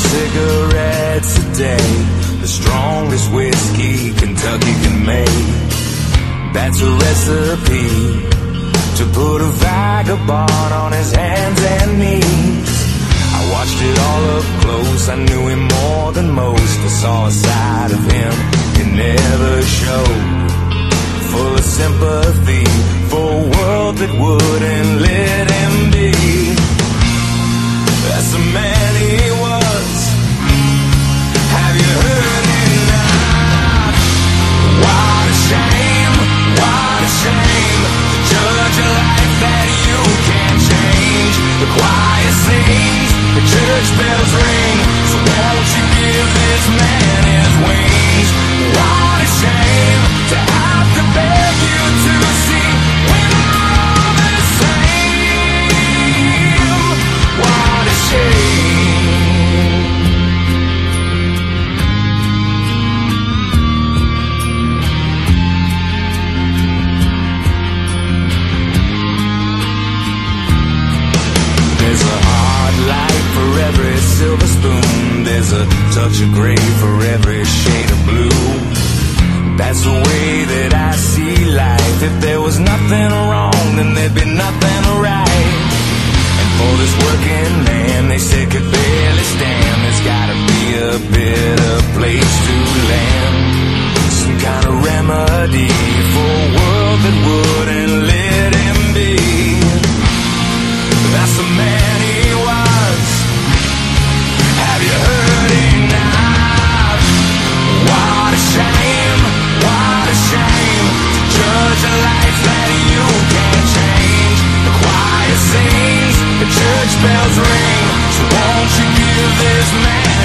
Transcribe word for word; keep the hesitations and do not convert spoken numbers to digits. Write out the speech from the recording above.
cigarettes a day, the strongest whiskey Kentucky can make. That's a recipe to put a vagabond on his hands and knees. I watched it all up close, I knew him more than most. I saw a side of him he never showed, full of sympathy for a world that wouldn't let him be. That's the man he was. Have you heard him now? What a shame, what a shame, to judge a life that you can't change. The choir sings, the church bells ring, so won't you give this man his wings? What a shame to have to beg you to see we're not all the same. What a shame. There's a hard light for every silver spoon, there's a touch of gray for every shade of blue. That's the way that I see life. If there was nothing wrong, then there'd be nothing right. And for this working man, they say could barely stand, there's gotta be a better place to land. Some kind of remedy for a world that wouldn't let him be. That's the man he was. Have you heard him now? What a shame, what a shame, to judge a life that you can't change. The choir sings, the church bells ring, so won't you give this man